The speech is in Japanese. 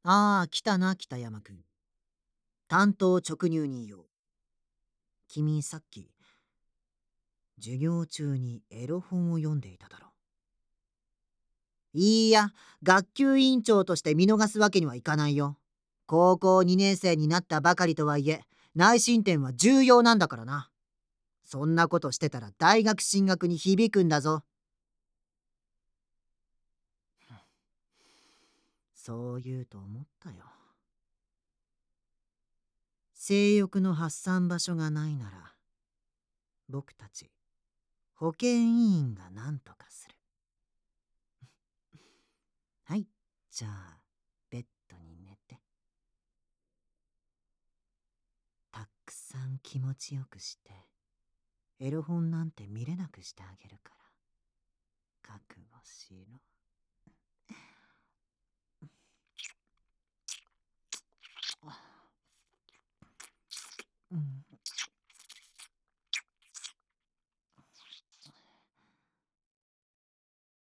ああ、来たな、北山くん。担当直入に言おう。君さっき、授業中にエロ本を読んでいただろう。いいや、学級委員長として見逃すわけにはいかないよ。高校2年生になったばかりとはいえ、内申点は重要なんだからな。そんなことしてたら大学進学に響くんだぞ。そう言うと思ったよ。性欲の発散場所がないなら、僕たち保健委員が何とかする。はい、じゃあベッドに寝て。たくさん気持ちよくして、エロ本なんて見れなくしてあげるから、覚悟しろ。